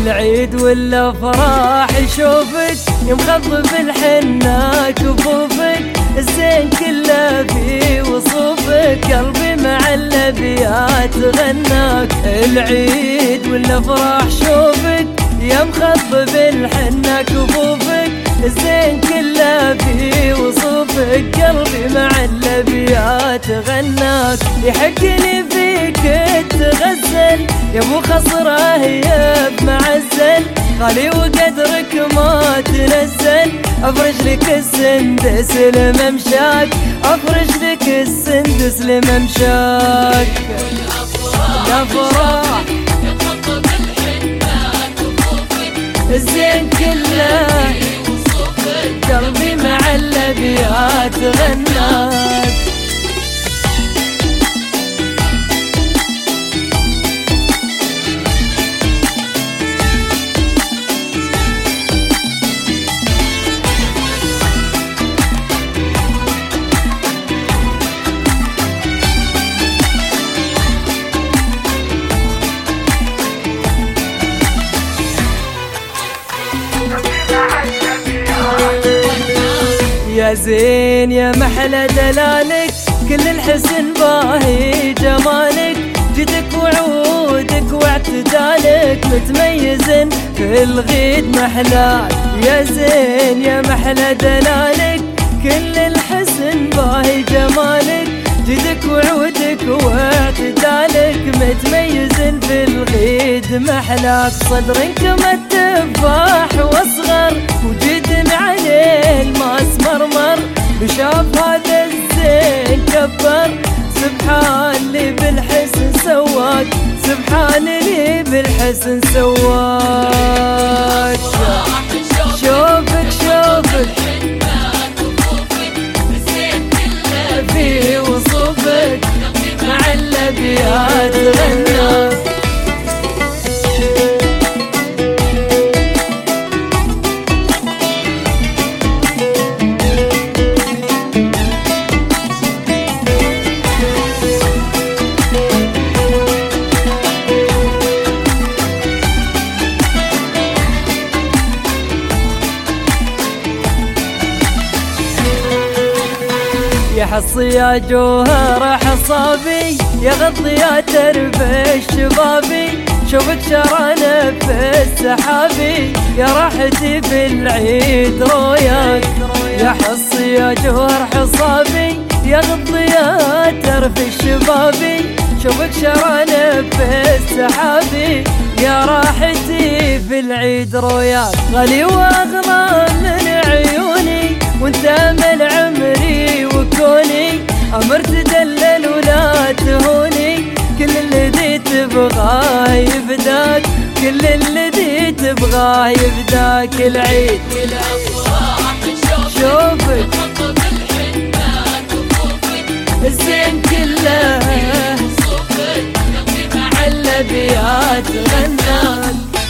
العيد ولا فرح يشوفك يمخض بالحنة كفوفك، الزين كله في وصوفك، قلبي مع الابيات غناك. العيد ولا فرح شوفك يمخض بالحنة كفوفك، الزين كله في وصوفك، قلبي مع الابيات غناك. يحقني فيك تغزل يا ابو خصره يا بمعزل، غالي وقدرك ما تنزل، افرش لك السندس لممشاك، افرش لك السندس لممشاك. الافراح الزين كله قلبي مع الابيات غناك. يا زين يا محلى دلالك، كل الحسن باهي جمالك، جدك وعودك واعتدالك، متميز في الغيد محلاك. يا زين يا محلى دلالك، كل الحسن باهي جمالك، جدك وعودك واعتدالك، متميز في الغيد محلاك. صدرك متفاح واصغر، وجد عليه الماس مرمر، بشاف هذا الزين كبر، سبحان اللي بالحسن سواك، سبحان اللي بالحسن سواك. شوفك شوفك في وصوفك، مع الابيات غناك. يا حصي يا جوهر حصابي، يا غضي يا ترب الشبابي، شوفك شرانة في السحابي، يا راحتي في العيد روياك. يا حصي يا جوهر حصابي، يا غضي يا ترب الشبابي، شوفك شرانة في السحابي، يا راحتي في العيد روياك. غالي واغلى من عيوني، وانت امل عمري وكوني، امر تدلل ولا تهوني، كل الذي تبغاه يفداك، كل الذي تبغاه يفداك. العيد شوفك الزين كله مع الابيات غناك.